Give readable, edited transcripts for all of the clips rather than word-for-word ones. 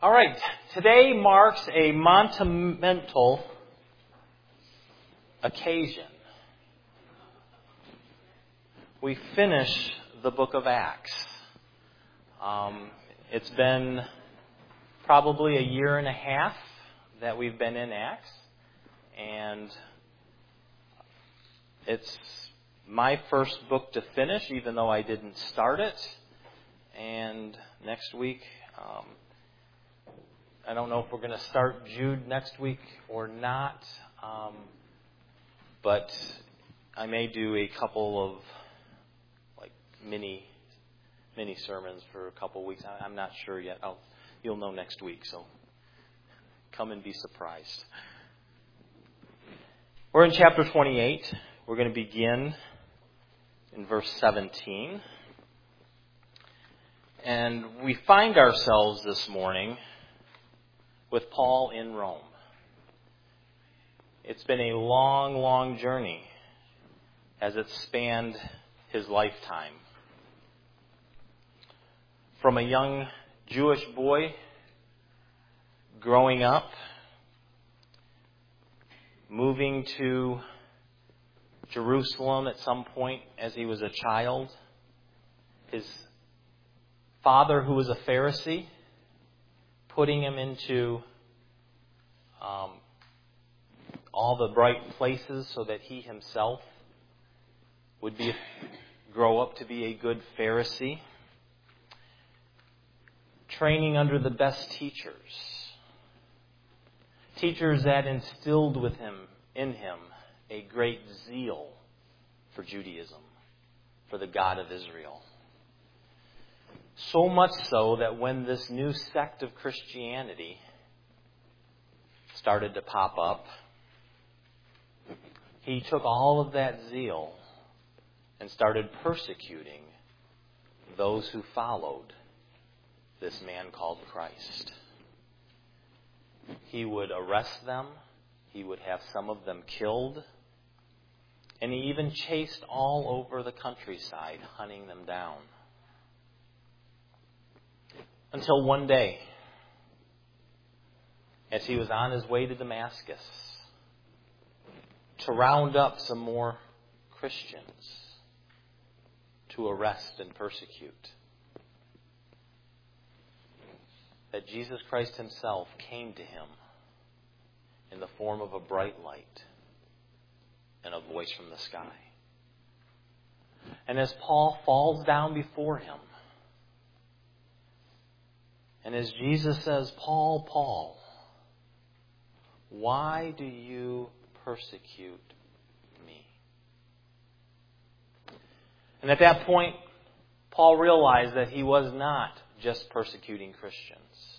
All right, today marks a monumental occasion. We finish the book of Acts. It's been probably a year and a half that we've been in Acts, and it's my first book to finish, even though I didn't start it. And next week, I don't know if we're going to start Jude next week or not, but I may do a couple of mini sermons for a couple of weeks. I'm not sure yet. You'll know next week, so come and be surprised. We're in chapter 28. We're going to begin in verse 17. And we find ourselves this morning with Paul in Rome. It's been a long, long journey as it spanned his lifetime. From a young Jewish boy growing up, moving to Jerusalem at some point as he was a child, his father, who was a Pharisee, putting him into all the bright places so that he himself would grow up to be a good Pharisee. Training under the best teachers that instilled in him a great zeal for Judaism, for the God of Israel. So much so that when this new sect of Christianity started to pop up, he took all of that zeal and started persecuting those who followed this man called Christ. He would arrest them. He would have some of them killed. And he even chased all over the countryside, hunting them down. Until one day, as he was on his way to Damascus to round up some more Christians to arrest and persecute, that Jesus Christ himself came to him in the form of a bright light and a voice from the sky. And as Paul falls down before him, and as Jesus says, "Paul, Paul, why do you persecute me?" And at that point, Paul realized that he was not just persecuting Christians.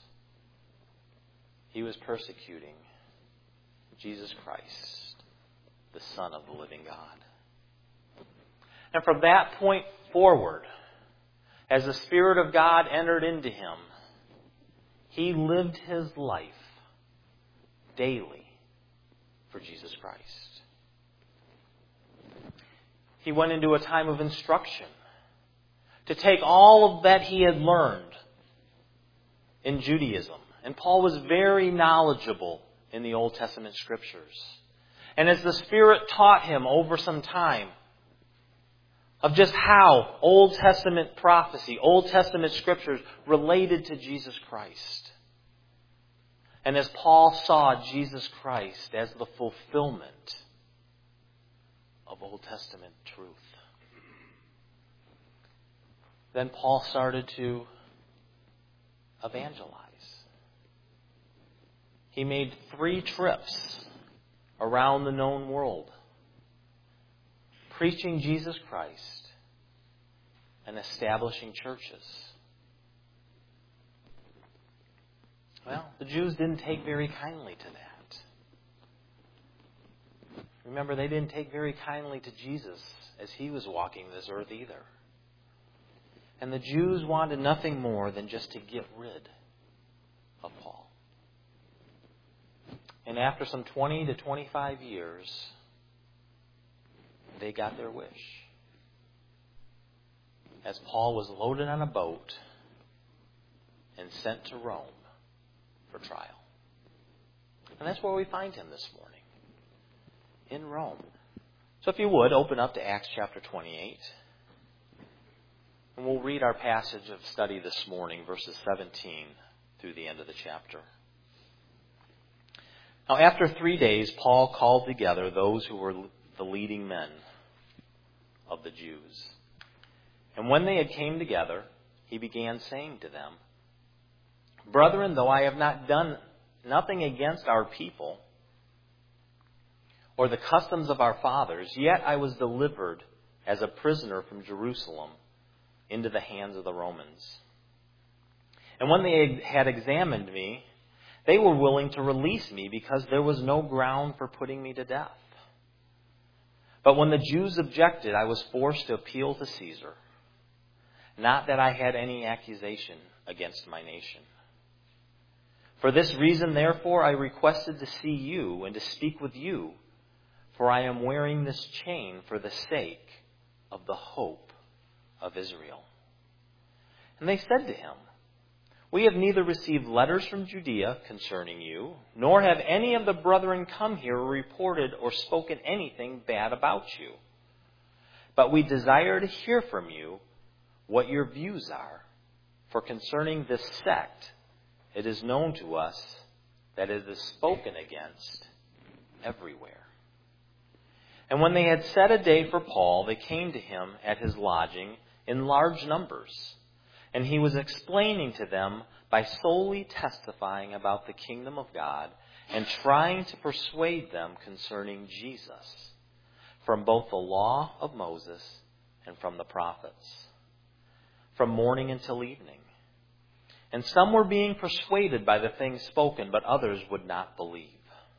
He was persecuting Jesus Christ, the Son of the living God. And from that point forward, as the Spirit of God entered into him, he lived his life daily for Jesus Christ. He went into a time of instruction to take all of that he had learned in Judaism. And Paul was very knowledgeable in the Old Testament Scriptures. And as the Spirit taught him over some time of just how Old Testament prophecy, Old Testament Scriptures related to Jesus Christ. And as Paul saw Jesus Christ as the fulfillment of Old Testament truth, then Paul started to evangelize. He made 3 trips around the known world, preaching Jesus Christ and establishing churches. Well, the Jews didn't take very kindly to that. Remember, they didn't take very kindly to Jesus as he was walking this earth either. And the Jews wanted nothing more than just to get rid of Paul. And after some 20 to 25 years, they got their wish. As Paul was loaded on a boat and sent to Rome for trial. And that's where we find him this morning, in Rome. So if you would, open up to Acts chapter 28. And we'll read our passage of study this morning, verses 17 through the end of the chapter. Now, after 3 days, Paul called together those who were the leading men of the Jews. And when they had came together, he began saying to them, "Brethren, though I have not done nothing against our people or the customs of our fathers, yet I was delivered as a prisoner from Jerusalem into the hands of the Romans. And when they had examined me, they were willing to release me because there was no ground for putting me to death. But when the Jews objected, I was forced to appeal to Caesar. Not that I had any accusation against my nation. For this reason, therefore, I requested to see you and to speak with you, for I am wearing this chain for the sake of the hope of Israel." And they said to him, "We have neither received letters from Judea concerning you, nor have any of the brethren come here reported or spoken anything bad about you. But we desire to hear from you what your views are. For concerning this sect, it is known to us that it is spoken against everywhere." And when they had set a day for Paul, they came to him at his lodging in large numbers. And he was explaining to them by solely testifying about the kingdom of God and trying to persuade them concerning Jesus from both the law of Moses and from the prophets, from morning until evening. And some were being persuaded by the things spoken, but others would not believe.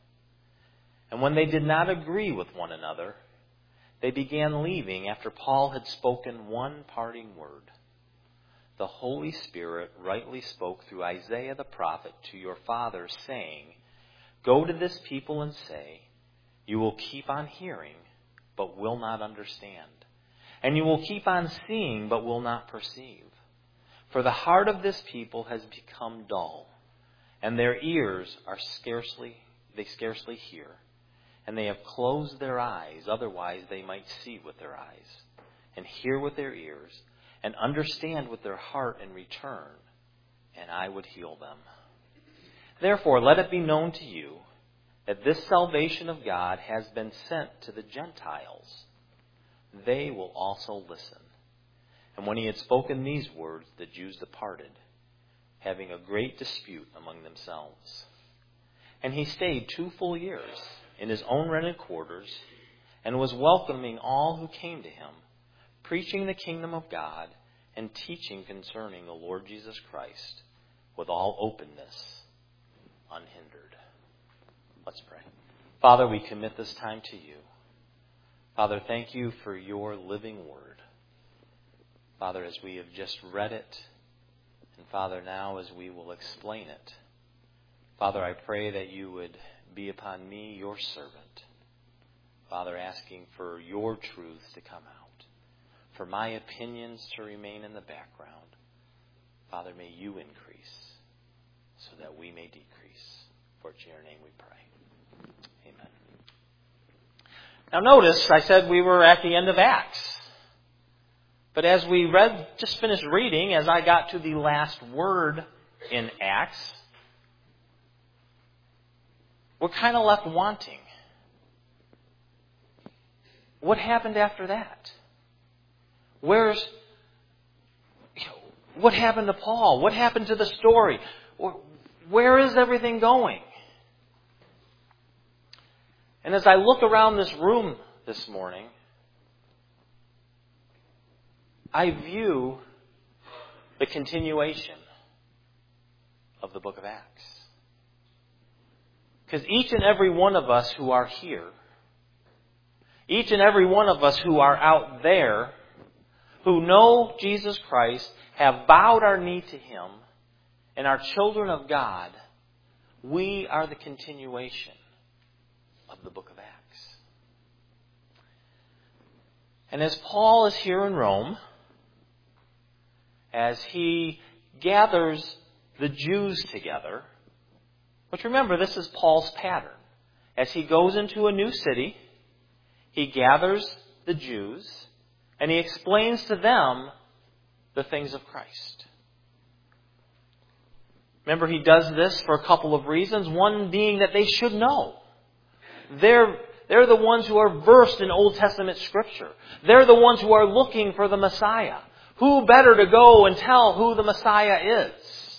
And when they did not agree with one another, they began leaving after Paul had spoken one parting word. "The Holy Spirit rightly spoke through Isaiah the prophet to your fathers, saying, 'Go to this people and say, you will keep on hearing, but will not understand. And you will keep on seeing, but will not perceive. For the heart of this people has become dull, and their ears are scarcely hear. And they have closed their eyes, otherwise they might see with their eyes, and hear with their ears, and understand with their heart and return, and I would heal them. Therefore, let it be known to you that this salvation of God has been sent to the Gentiles. They will also listen.' And when he had spoken these words, the Jews departed, having a great dispute among themselves. And he stayed 2 full years in his own rented quarters, and was welcoming all who came to him, preaching the kingdom of God and teaching concerning the Lord Jesus Christ with all openness, unhindered." Let's pray. Father, we commit this time to you. Father, thank you for your living word. Father, as we have just read it, and Father, now as we will explain it, Father, I pray that you would be upon me, your servant. Father, asking for your truth to come out, for my opinions to remain in the background. Father, may you increase so that we may decrease. For it's in your name we pray. Amen. Now notice, I said we were at the end of Acts. But as we just finished reading, as I got to the last word in Acts, we're kind of left wanting. What happened after that? What happened to Paul? What happened to the story? Where is everything going? And as I look around this room this morning, I view the continuation of the book of Acts. Because each and every one of us who are here, each and every one of us who are out there, who know Jesus Christ, have bowed our knee to him, and are children of God, we are the continuation of the book of Acts. And as Paul is here in Rome, as he gathers the Jews together, But remember, this is Paul's pattern. As he goes into a new city, he gathers the Jews, and he explains to them the things of Christ. Remember, he does this for a couple of reasons. One being that they should know. They're the ones who are versed in Old Testament Scripture. They're the ones who are looking for the Messiah. Who better to go and tell who the Messiah is?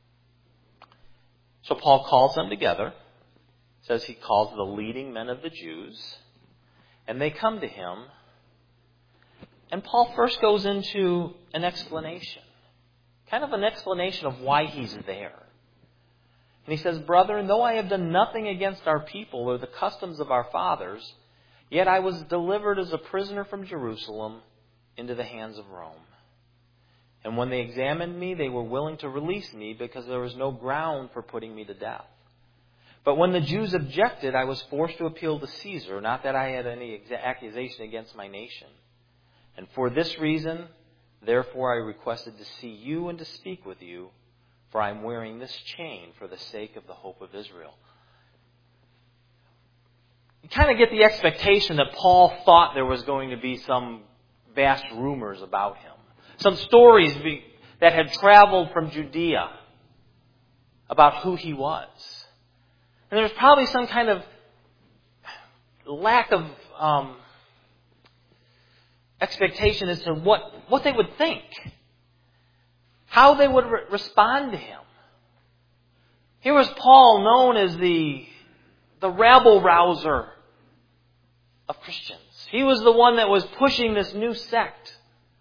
So Paul calls them together. Says he calls the leading men of the Jews. And they come to him. And Paul first goes into an explanation. Kind of an explanation of why he's there. And he says, "Brethren, though I have done nothing against our people or the customs of our fathers, yet I was delivered as a prisoner from Jerusalem into the hands of Rome. And when they examined me, they were willing to release me because there was no ground for putting me to death. But when the Jews objected, I was forced to appeal to Caesar, not that I had any accusation against my nation. And for this reason, therefore, I requested to see you and to speak with you, for I am wearing this chain for the sake of the hope of Israel." You kind of get the expectation that Paul thought there was going to be some vast rumors about him. Some stories that had traveled from Judea about who he was. And there's probably some kind of lack of expectation as to what they would think. How they would respond to him. Here was Paul, known as the rabble-rouser of Christians. He was the one that was pushing this new sect.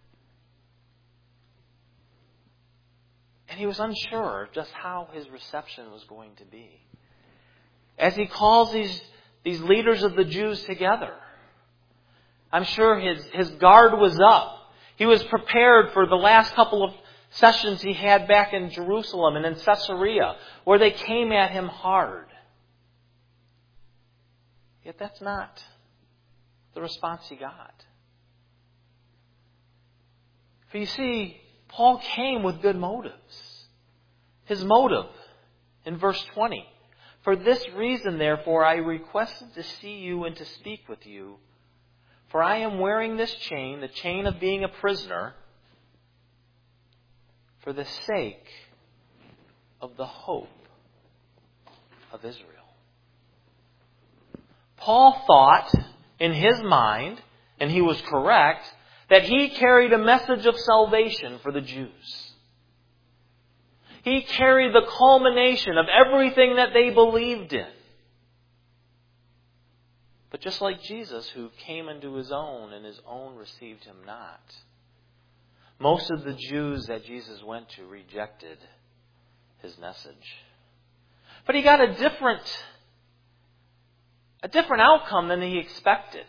And he was unsure of just how his reception was going to be. As he calls these leaders of the Jews together, I'm sure his guard was up. He was prepared for the last couple of sessions he had back in Jerusalem and in Caesarea, where they came at him hard. Yet that's not the response he got. For you see, Paul came with good motives. His motive, in verse 20, "For this reason, therefore, I requested to see you and to speak with you. For I am wearing this chain, the chain of being a prisoner, for the sake of the hope of Israel." Paul thought in his mind, and he was correct, that he carried a message of salvation for the Jews. He carried the culmination of everything that they believed in. But just like Jesus, who came into his own, and his own received him not. Most of the Jews that Jesus went to rejected his message. But he got a different outcome than he expected.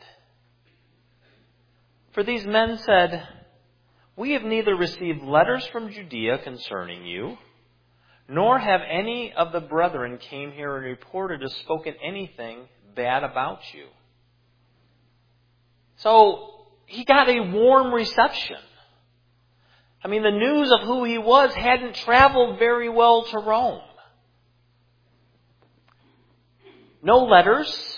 For these men said, "We have neither received letters from Judea concerning you, nor have any of the brethren came here and reported or spoken anything bad about you." So he got a warm reception. I mean, the news of who he was hadn't traveled very well to Rome. No letters.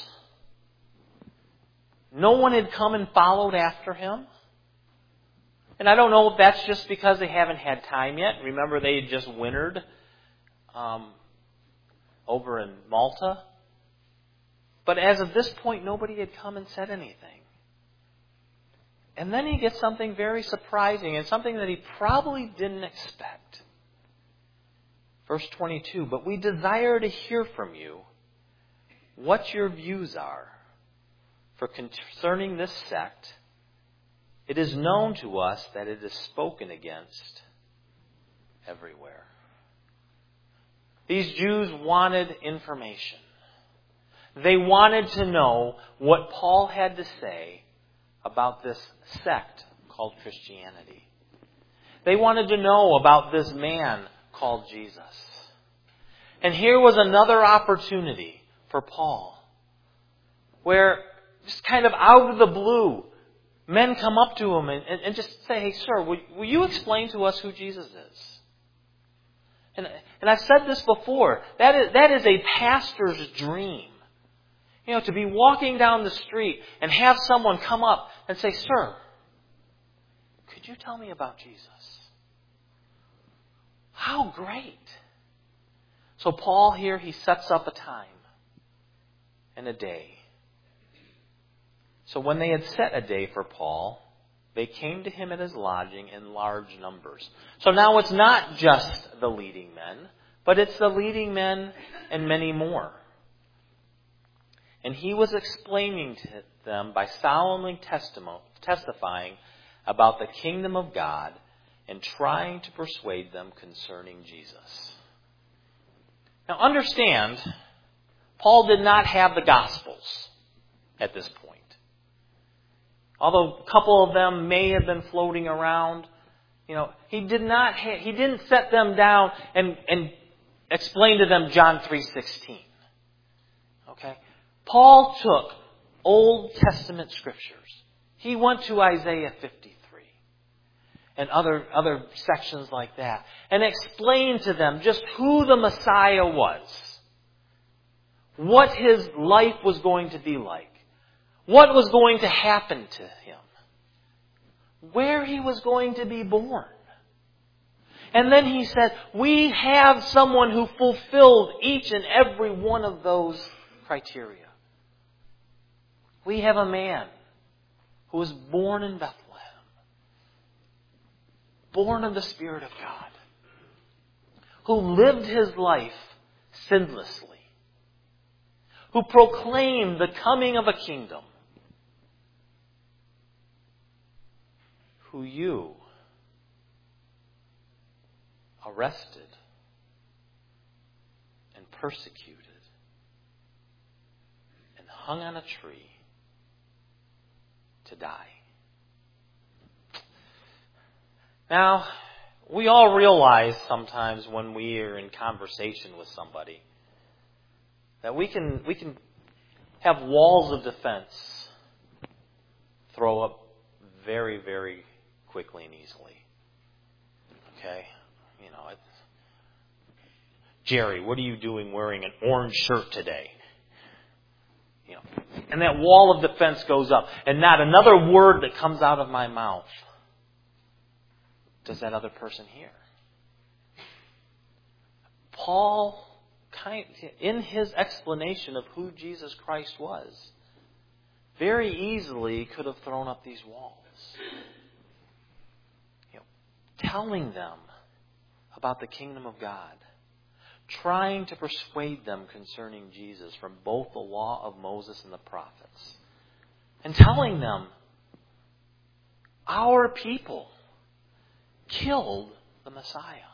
No one had come and followed after him. And I don't know if that's just because they haven't had time yet. Remember, they had just wintered over in Malta. But as of this point, nobody had come and said anything. And then he gets something very surprising and something that he probably didn't expect. Verse 22, "But we desire to hear from you what your views are. For concerning this sect, it is known to us that it is spoken against everywhere." These Jews wanted information. They wanted to know what Paul had to say about this sect called Christianity. They wanted to know about this man called Jesus. And here was another opportunity for Paul, where just kind of out of the blue, men come up to him and just say, "Hey, sir, will you explain to us who Jesus is?" And And I've said this before, that is a pastor's dream. To be walking down the street and have someone come up and say, "Sir, could you tell me about Jesus?" How great. So Paul here, he sets up a time and a day. So when they had set a day for Paul, they came to him at his lodging in large numbers. So now it's not just the leading men, but it's the leading men and many more. And he was explaining to them by solemnly testifying about the kingdom of God and trying to persuade them concerning Jesus. Now understand, Paul did not have the Gospels at this point. Although a couple of them may have been floating around, he didn't set them down and explain to them John 3:16. Okay? Paul took Old Testament scriptures. He went to Isaiah 53 and other sections like that and explained to them just who the Messiah was, what his life was going to be like, what was going to happen to him, where he was going to be born. And then he said, we have someone who fulfilled each and every one of those criteria. We have a man who was born in Bethlehem, born of the Spirit of God, who lived his life sinlessly, who proclaimed the coming of a kingdom, who you arrested and persecuted and hung on a tree to die. Now, we all realize sometimes when we are in conversation with somebody that we can have walls of defense throw up very, very quickly and easily. Okay? Jerry, what are you doing wearing an orange shirt today? And that wall of defense goes up. And not another word that comes out of my mouth does that other person hear. Paul, in his explanation of who Jesus Christ was, very easily could have thrown up these walls. Telling them about the kingdom of God. Trying to persuade them concerning Jesus from both the law of Moses and the prophets. And telling them, our people killed the Messiah.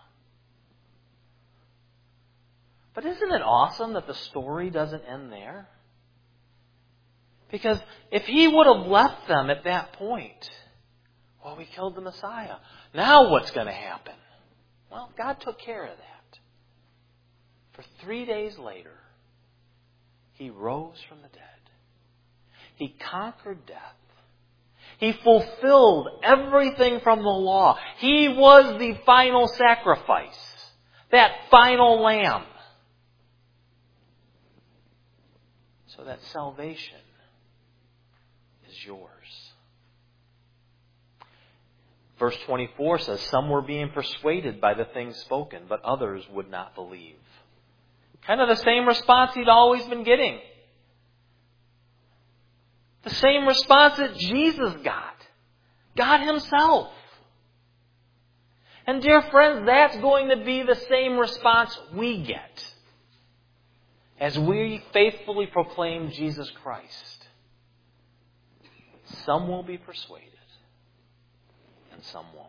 But isn't it awesome that the story doesn't end there? Because if he would have left them at that point, we killed the Messiah. Now what's going to happen? Well, God took care of that. For 3 days later, he rose from the dead. He conquered death. He fulfilled everything from the law. He was the final sacrifice. That final lamb. So that salvation is yours. Verse 24 says, some were being persuaded by the things spoken, but others would not believe. Kind of the same response he'd always been getting. The same response that Jesus got. God himself. And dear friends, that's going to be the same response we get as we faithfully proclaim Jesus Christ. Some will be persuaded and some won't.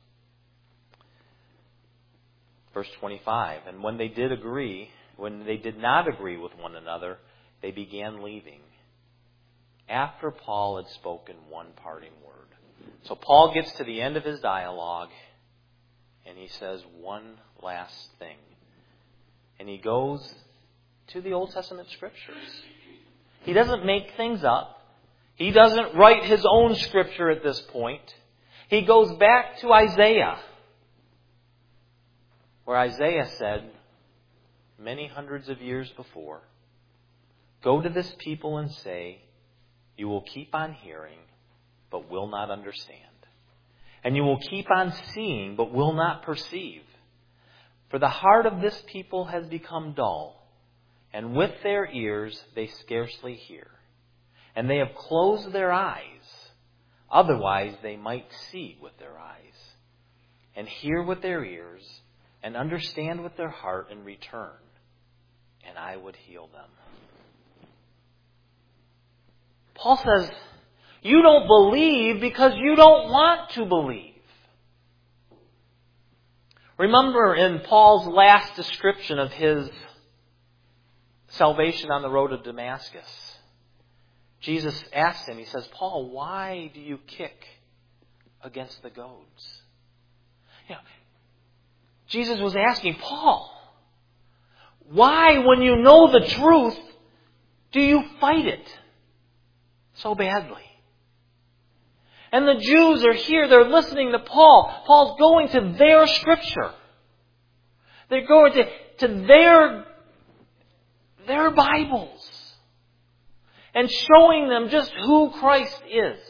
Verse 25, and when they did not agree with one another, they began leaving, after Paul had spoken one parting word. So Paul gets to the end of his dialogue, and he says one last thing. And he goes to the Old Testament Scriptures. He doesn't make things up. He doesn't write his own scripture at this point. He goes back to Isaiah, where Isaiah said, many hundreds of years before, go to this people and say, you will keep on hearing, but will not understand. And you will keep on seeing, but will not perceive. For the heart of this people has become dull, and with their ears they scarcely hear. And they have closed their eyes, otherwise they might see with their eyes, and hear with their ears, and understand with their heart, and return, and I would heal them. Paul says, you don't believe because you don't want to believe. Remember in Paul's last description of his salvation on the road to Damascus, Jesus asked him, he says, Paul, why do you kick against the goads? You know, Jesus was asking, Paul, why, when you know the truth, do you fight it so badly? And the Jews are here, they're listening to Paul. Paul's going to their scripture. They're going to their Bibles and showing them just who Christ is.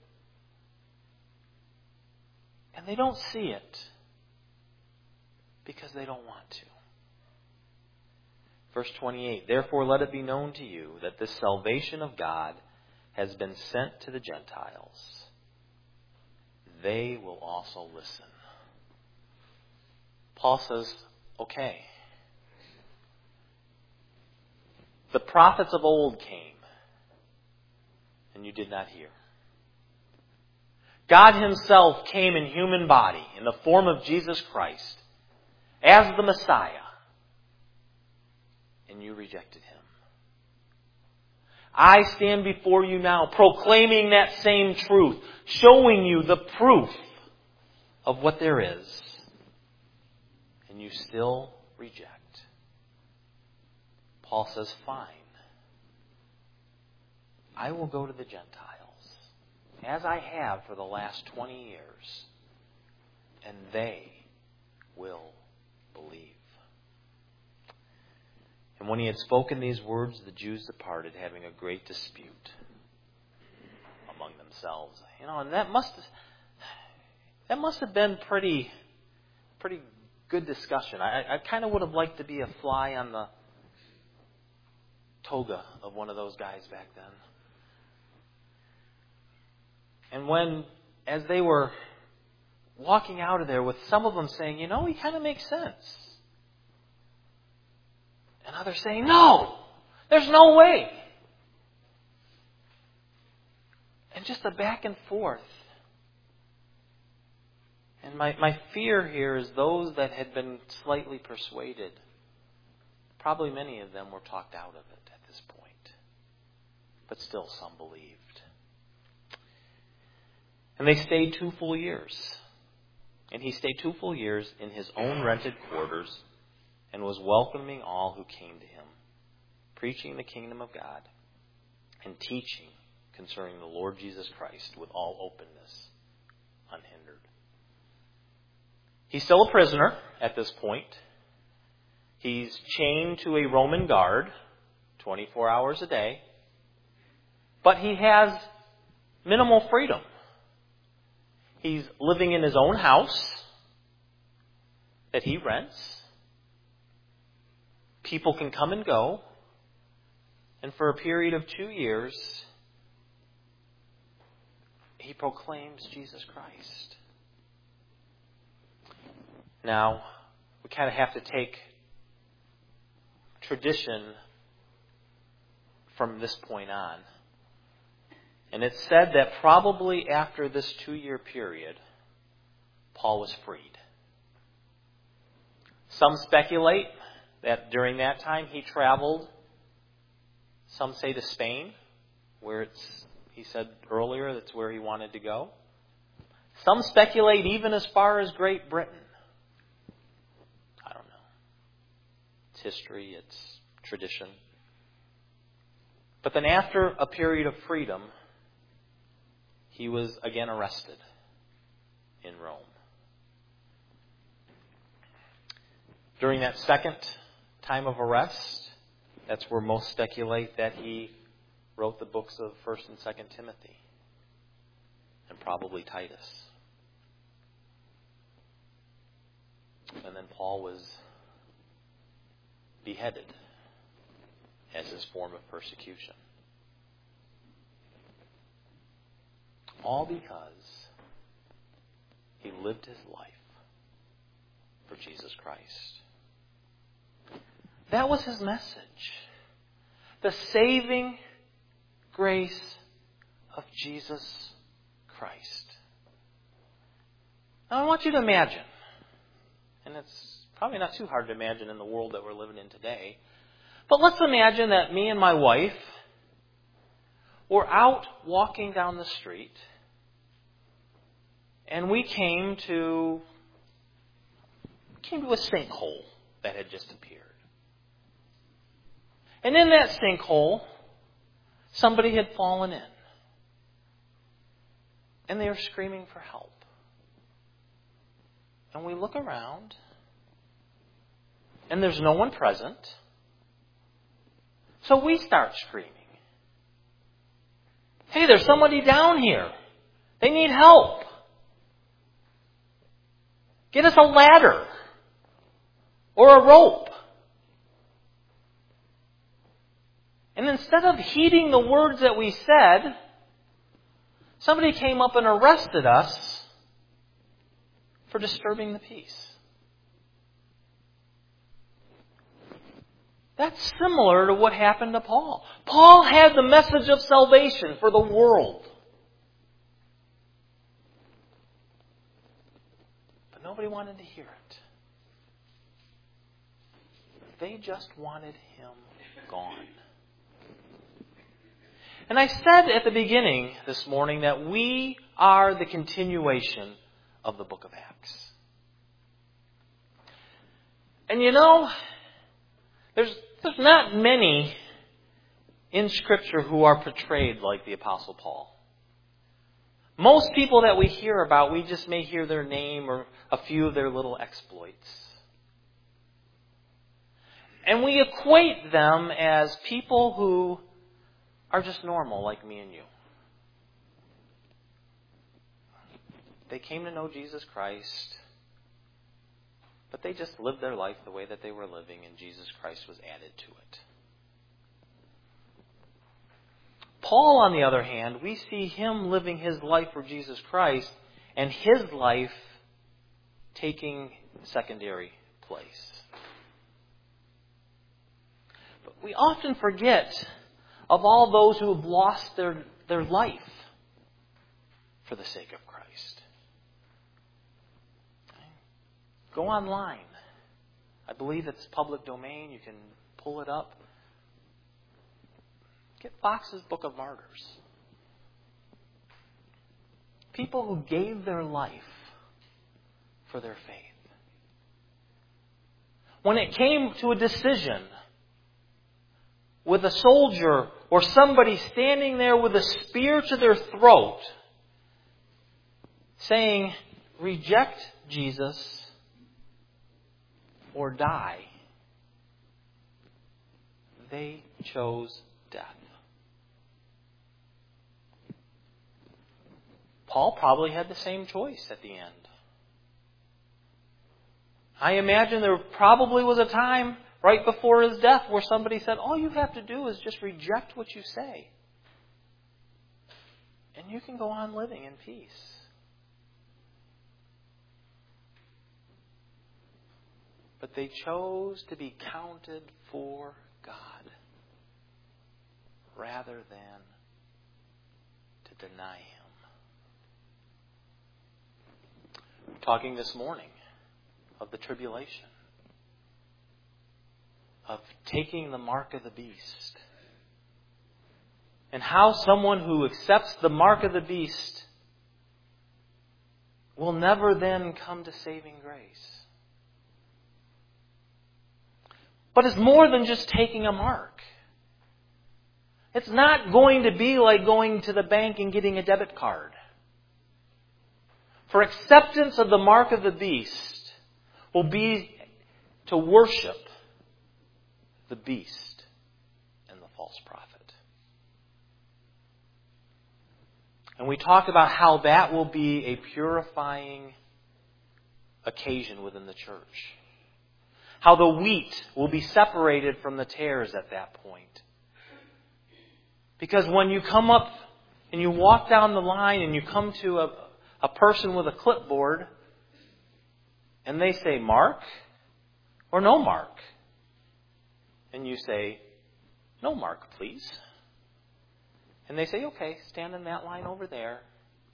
And they don't see it because they don't want to. Verse 28, therefore let it be known to you that this salvation of God has been sent to the Gentiles. They will also listen. Paul says, okay. The prophets of old came, and you did not hear. God Himself came in human body, in the form of Jesus Christ, as the Messiah, and you rejected Him. I stand before you now, proclaiming that same truth, showing you the proof of what there is, and you still reject. Paul says, fine. I will go to the Gentiles, as I have for the last 20 years, and they will believe. And when he had spoken these words, the Jews departed, having a great dispute among themselves. You know, and that must have been pretty good discussion. I kind of would have liked to be a fly on the toga of one of those guys back then. And as they were walking out of there, with some of them saying, you know, he kind of makes sense. And others saying, no, there's no way. And just a back and forth. And my fear here is those that had been slightly persuaded, probably many of them were talked out of it at this point. But still some believed. And they stayed 2 full years. And he stayed 2 full years in his own rented quarters, and was welcoming all who came to him, preaching the kingdom of God, and teaching concerning the Lord Jesus Christ with all openness, unhindered. He's still a prisoner at this point. He's chained to a Roman guard 24 hours a day. But he has minimal freedom. He's living in his own house that he rents. People can come and go. And for a period of 2 years, he proclaims Jesus Christ. Now, we kind of have to take tradition from this point on. And it's said that probably after this 2-year period, Paul was freed. Some speculate that during that time he traveled, some say to Spain, where he said earlier that's where he wanted to go. Some speculate even as far as Great Britain. I don't know. It's history, it's tradition. But then after a period of freedom, he was again arrested in Rome. During that second time of arrest. That's where most speculate that he wrote the books of 1st and 2nd Timothy, and probably Titus. And then Paul was beheaded as his form of persecution. All because he lived his life for Jesus Christ. That was his message. The saving grace of Jesus Christ. Now I want you to imagine, and it's probably not too hard to imagine in the world that we're living in today, but let's imagine that me and my wife were out walking down the street and we came to a sinkhole that had just appeared. And in that sinkhole, somebody had fallen in. And they were screaming for help. And we look around, and there's no one present. So we start screaming. Hey, there's somebody down here. They need help. Get us a ladder or a rope. And instead of heeding the words that we said, somebody came up and arrested us for disturbing the peace. That's similar to what happened to Paul. Paul had the message of salvation for the world. But nobody wanted to hear it. They just wanted him gone. And I said at the beginning this morning that we are the continuation of the book of Acts. And you know, there's not many in Scripture who are portrayed like the Apostle Paul. Most people that we hear about, we just may hear their name or a few of their little exploits. And we equate them as people who are just normal like me and you. They came to know Jesus Christ, but they just lived their life the way that they were living, and Jesus Christ was added to it. Paul, on the other hand, we see him living his life for Jesus Christ, and his life taking secondary place. But we often forget of all those who have lost their life for the sake of Christ. Go online. I believe it's public domain. You can pull it up. Get Fox's Book of Martyrs. People who gave their life for their faith. When it came to a decision with a soldier or somebody standing there with a spear to their throat saying, reject Jesus or die, they chose death. Paul probably had the same choice at the end. I imagine there probably was a time right before his death where somebody said, all you have to do is just reject what you say. And you can go on living in peace. But they chose to be counted for God rather than to deny Him. We're talking this morning of the tribulation, of taking the mark of the beast, and how someone who accepts the mark of the beast will never then come to saving grace. But it's more than just taking a mark. It's not going to be like going to the bank and getting a debit card. For acceptance of the mark of the beast will be to worship the beast and the false prophet. And we talked about how that will be a purifying occasion within the church. How the wheat will be separated from the tares at that point. Because when you come up and you walk down the line and you come to a person with a clipboard and they say, "Mark," or "No mark," and you say, "No mark, please." And they say, "Okay, stand in that line over there."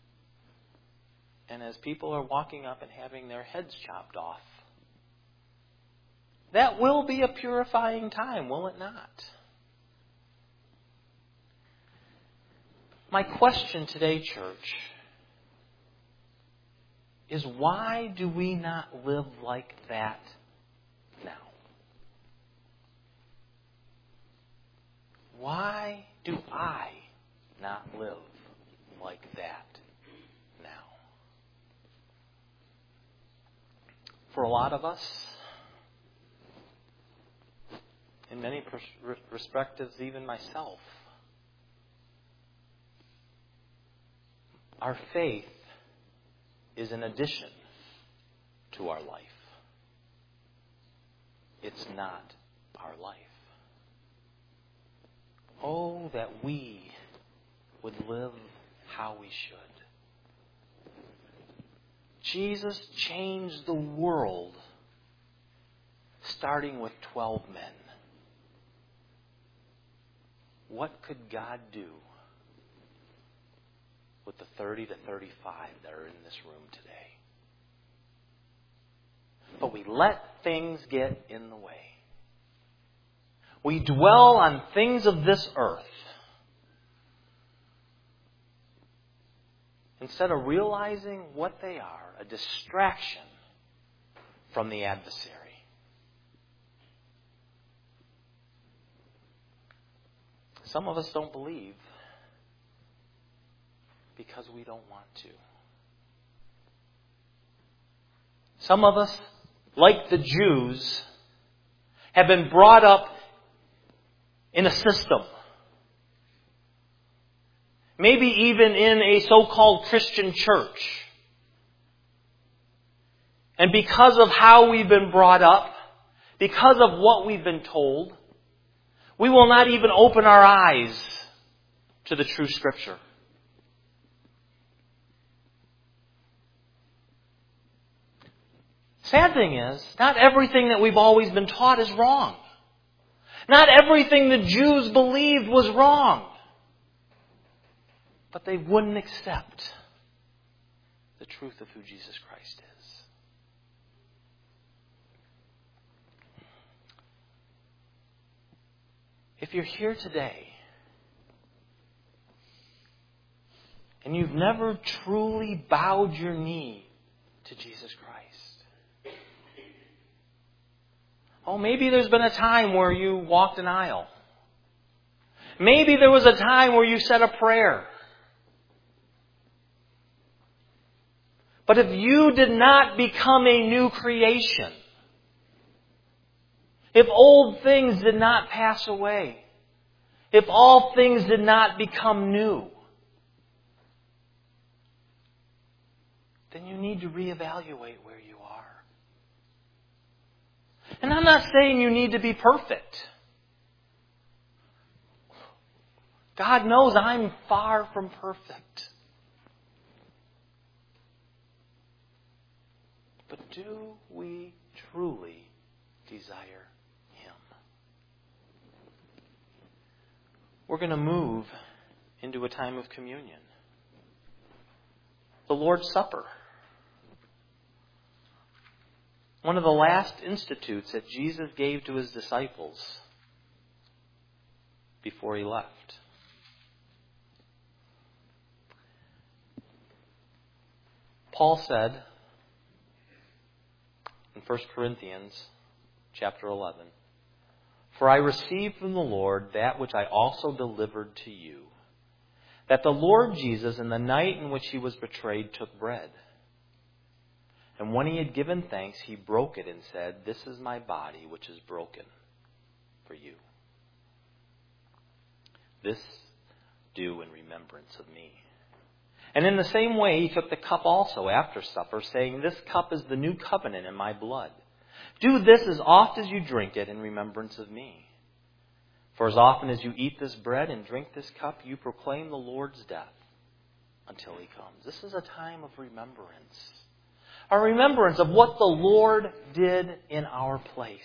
And as people are walking up and having their heads chopped off, that will be a purifying time, will it not? My question today, church, is why do we not live like that now? Why do I not live like that now? For a lot of us, in many perspectives, even myself, our faith is an addition to our life. It's not our life. Oh, that we would live how we should. Jesus changed the world starting with 12 men. What could God do with the 30 to 35 that are in this room today? But we let things get in the way. We dwell on things of this earth instead of realizing what they are, a distraction from the adversary. Some of us don't believe because we don't want to. Some of us, like the Jews, have been brought up in a system. Maybe even in a so-called Christian church. And because of how we've been brought up, because of what we've been told, we will not even open our eyes to the true Scripture. Sad thing is, not everything that we've always been taught is wrong. Not everything the Jews believed was wrong. But they wouldn't accept the truth of who Jesus Christ is. If you're here today and you've never truly bowed your knee to Jesus Christ, oh, maybe there's been a time where you walked an aisle. Maybe there was a time where you said a prayer. But if you did not become a new creation, if old things did not pass away, if all things did not become new, then you need to reevaluate where you are. And I'm not saying you need to be perfect. God knows I'm far from perfect. But do we truly desire Him? We're going to move into a time of communion. The Lord's Supper. One of the last institutes that Jesus gave to His disciples before He left. Paul said in 1 Corinthians chapter 11, "For I received from the Lord that which I also delivered to you, that the Lord Jesus, in the night in which He was betrayed, took bread. And when He had given thanks, He broke it and said, 'This is my body, which is broken. for you. This do in remembrance of me. And in the same way, he took the cup also after supper, saying, This cup is the new covenant in my blood. Do this as oft as you drink it in remembrance of me. For as often as you eat this bread and drink this cup, you proclaim the Lord's death until he comes. This is a time of remembrance. A remembrance of what the Lord did in our place.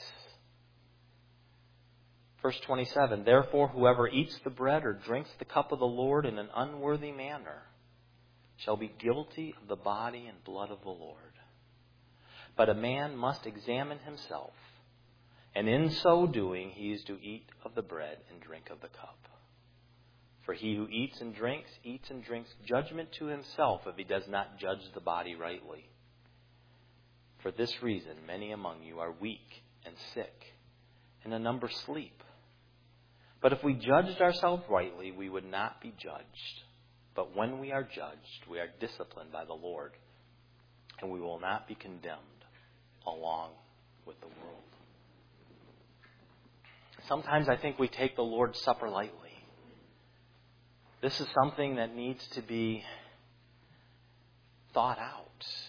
Verse 27, Therefore whoever eats the bread or drinks the cup of the Lord in an unworthy manner shall be guilty of the body and blood of the Lord. But a man must examine himself, and in so doing he is to eat of the bread and drink of the cup. For he who eats and drinks judgment to himself if he does not judge the body rightly. For this reason many among you are weak and sick, and a number sleep. But if we judged ourselves rightly, we would not be judged. But when we are judged, we are disciplined by the Lord, and we will not be condemned along with the world. Sometimes I think we take the Lord's Supper lightly. This is something that needs to be thought out.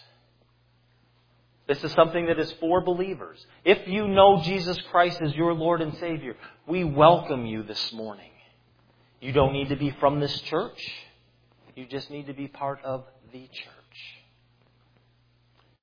This is something that is for believers. If you know Jesus Christ as your Lord and Savior, we welcome you this morning. You don't need to be from this church. You just need to be part of the church.